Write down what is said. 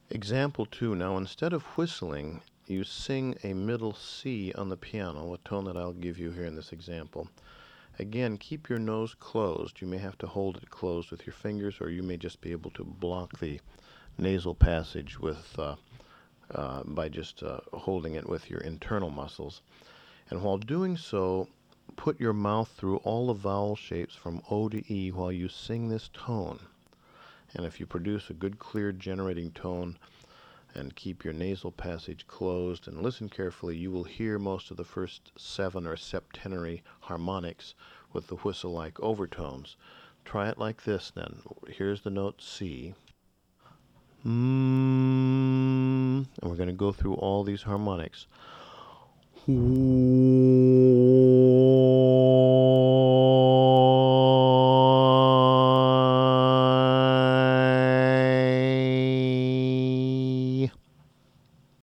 Example 2. Now, instead of whistling, you sing a middle C on the piano, a tone that I'll give you here in this example. Again, keep your nose closed. You may have to hold it closed with your fingers, or you may just be able to block the nasal passage by just holding it with your internal muscles. And while doing so, put your mouth through all the vowel shapes from O to E while you sing this tone. And if you produce a good, clear, generating tone and keep your nasal passage closed and listen carefully, you will hear most of the first 7 or septenary harmonics with the whistle-like overtones. Try it like this then. Here's the note C. And we're going to go through all these harmonics.